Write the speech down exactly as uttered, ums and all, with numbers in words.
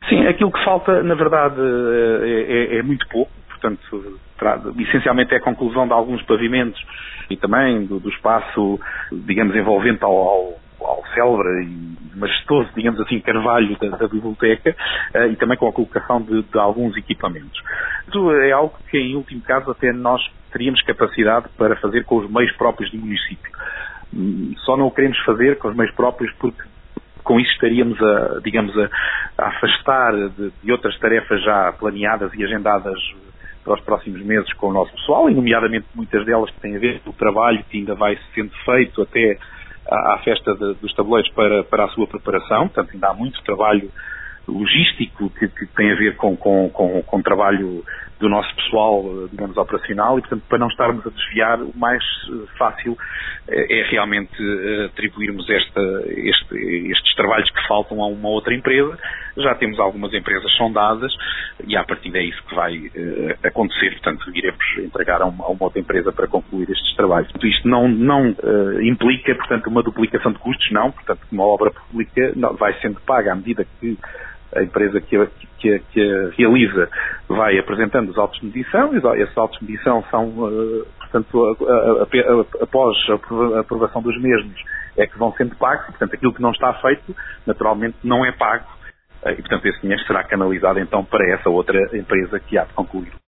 Sim, aquilo que falta, na verdade, é, é, é muito pouco. Portanto, essencialmente é a conclusão de alguns pavimentos e também do, do espaço, digamos, envolvente ao, ao, ao célebre e majestoso, digamos assim, carvalho da, da biblioteca uh, e também com a colocação de, de alguns equipamentos. Isso é algo que, em último caso, até nós teríamos capacidade para fazer com os meios próprios do município. Só não o queremos fazer com os meios próprios porque com isso estaríamos a, digamos, a, a afastar de, de outras tarefas já planeadas e agendadas para os próximos meses com o nosso pessoal, e nomeadamente muitas delas que têm a ver com o trabalho que ainda vai sendo feito até à, à festa de, dos tabuleiros para, para a sua preparação. Portanto, ainda há muito trabalho logístico que, que tem a ver com, com, com, com o trabalho do nosso pessoal, digamos, operacional, e, portanto, para não estarmos a desviar, o mais fácil é realmente atribuirmos esta, este, estes trabalhos que faltam a uma outra empresa. Já temos algumas empresas sondadas e, a partir daí, é isso que vai uh, acontecer. Portanto, iremos entregar a uma, a uma outra empresa para concluir estes trabalhos. Portanto, isto não, não uh, implica, portanto, uma duplicação de custos, não. Portanto, uma obra pública não, vai sendo paga à medida que a empresa que a, que, a, que a realiza vai apresentando os autos de medição, e esses autos de medição são, uh, portanto, a, a, a, após a aprovação dos mesmos, é que vão sendo pagos, e, portanto, aquilo que não está feito, naturalmente, não é pago, uh, e, portanto, esse dinheiro será canalizado, então, para essa outra empresa que há de concluir.